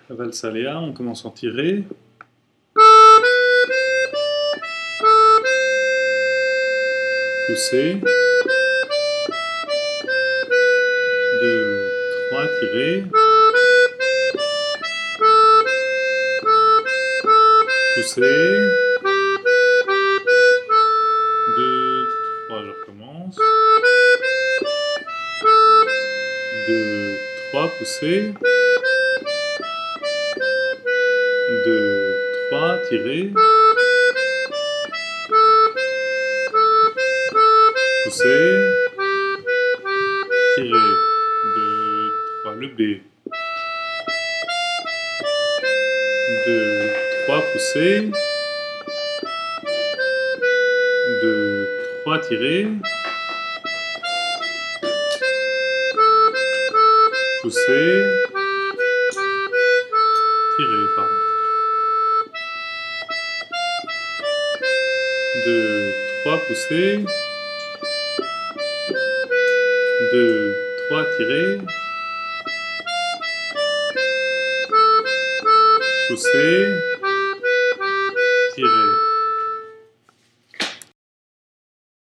La valse aléa, on commence en tiré. Poussé. 2, 3, tiré. Poussé. 2, 3, je recommence. 2, 3, poussé. 2, 3, tiré. Poussé. Tiré. 2, 3, le B. 2, 3, poussé. 2, 3, tiré. Poussé. Tiré, pardon. 2, 3, poussé. 2, 3, tiré. Poussé. Tiré.